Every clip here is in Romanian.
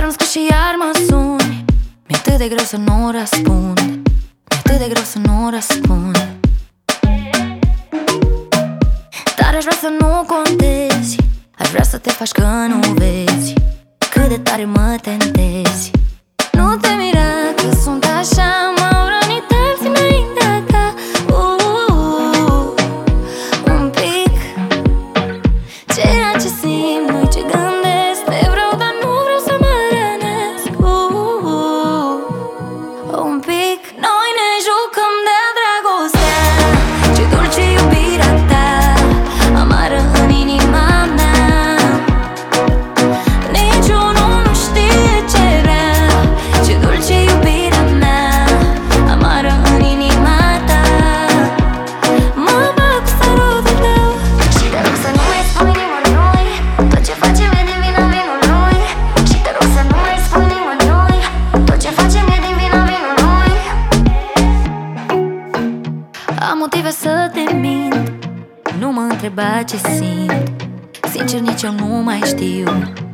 scris și iar mă suni. Mi-e atât de greu să nu răspund. Mi-e atât de greu să nu răspund. Dar aș vrea să nu contezi. Aș vrea să te faci că nu vezi cât de tare mă tentezi. Nu te mira că sunt așa. M-au rănit alții înaintea ta. Un pic. Ceea ce simt, nu ce gândesc. Te vreau, dar nu vreau să mă rănesc. Un pic. Noi ne jucăm de-a dragostea. Ce dulce iubirea ta, amară în inima mea. Niciunul nu știe ce vrea. Ce dulce iubirea mea, amară în inima ta. Mă bag cu sărutul tău și te rog să nu mai spui nimănui tot ce facem e din vina vinului. Și te rog să nu mai spui nimănui tot ce facem e din vina vinului. Am motive să te mint. Nu mă întreba ce simt. Sincer, nici eu nu mai știu.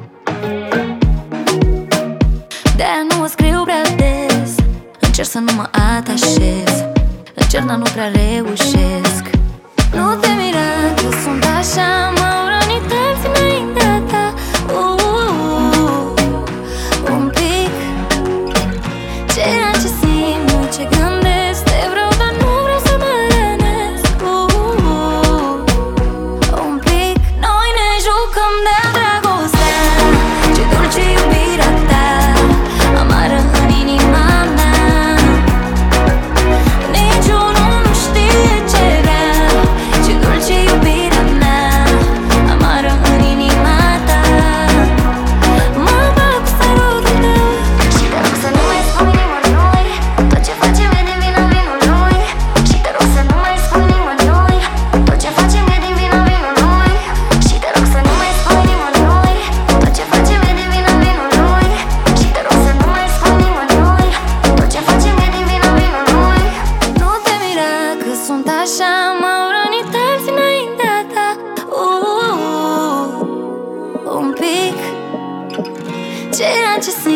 De-aia nu o scriu prea des. Încerc să nu mă atașez. Încerc, dar nu prea reușesc. Nu te mira că sunt așa. M-au rănit alții înaintea ta. Un pic. Ceea ce simt, nu ce gândesc. Te vreau, dar nu vreau să mă rănesc. Un pic. Noi ne jucăm de-a dragostea. Ce dulce iubirea ta, amară în inima mea. Niciunul nu știe ce vrea. Ce dulce iubirea mea, amară în inima ta. Mă bag cu sărutul tău și te rog să nu mai spui nimănui tot ce facem e din vina vinului. Și te rog să nu mai spui nimănui tot ce facem e din vina vinului. Și te rog să nu mai spui nimănui tot ce facem e din vina vinului. Și te rog să nu mai spui nimănui tot ce facem e din vina vinului. Nu te mira că sunt așa. M-au rănit alții înaintea ta. Un pic. Ceea ce simt,